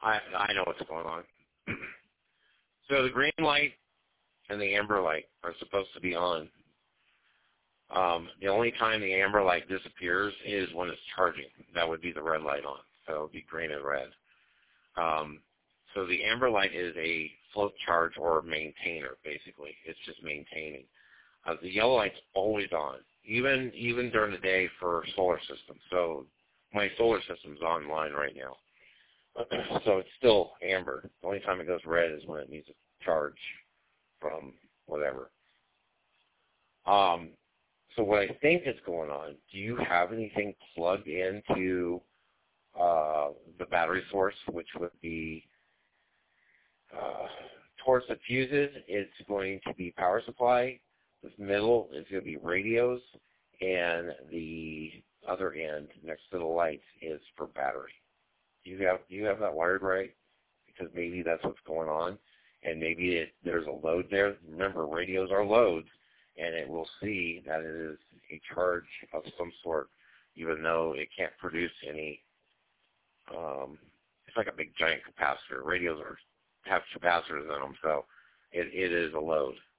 I know what's going on. So the green light and the amber light are supposed to be on. The only time the amber light disappears is when it's charging. That would be the red light on. So it would be green and red. So the amber light is a float charge or maintainer, basically. It's just maintaining. The yellow light's always on, even during the day for solar systems. So my solar system's online right now. So it's still amber. The only time it goes red is when it needs a charge from whatever. So what I think is going on, do you have anything plugged into the battery source, which would be towards the fuses, it's going to be power supply. This middle is going to be radios, and the other end next to the lights is for battery. Do you have that wired right? Because maybe that's what's going on, and maybe there's a load there. Remember, radios are loads, and it will see that it is a charge of some sort, even though it can't produce any. It's like a big giant capacitor. Radios have capacitors in them, so it is a load.